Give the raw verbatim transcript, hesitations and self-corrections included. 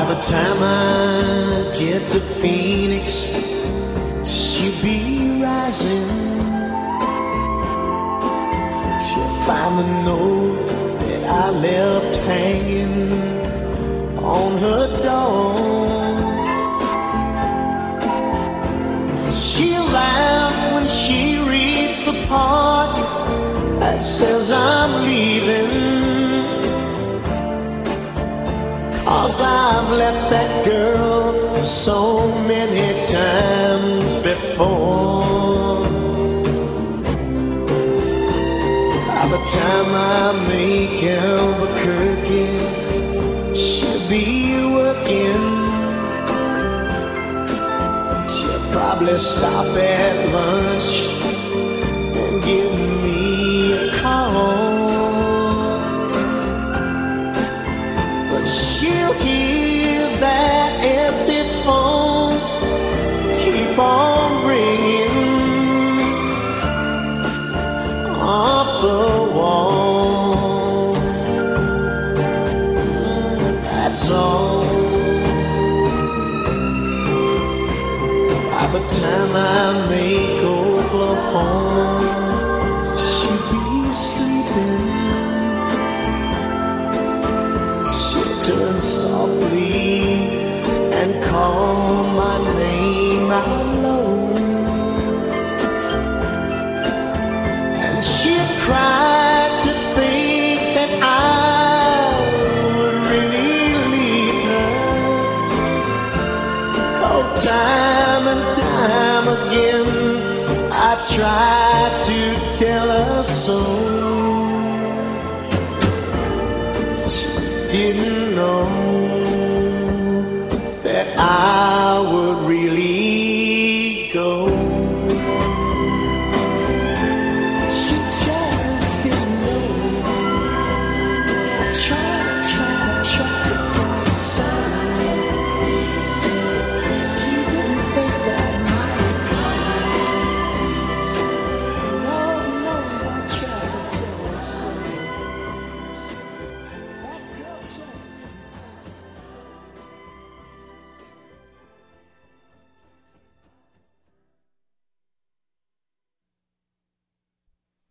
By the time I get to Phoenix, she'll be rising. She'll find the note that I left hanging on her door. She'll laugh when she reads the part that says I'm leaving. 'Cause I've left that girl so many times before. By the time I make Albuquerque, she'll be working. She'll probably stop at lunch and give me a call. She'll hear that empty phone keep on ringing off the wall. That's all. By the time I make Oklahoma, she'll be sleeping. Turn softly and call my name out low, and she'll cry to think that I would really leave her. Oh, time and time again I try to tell her so.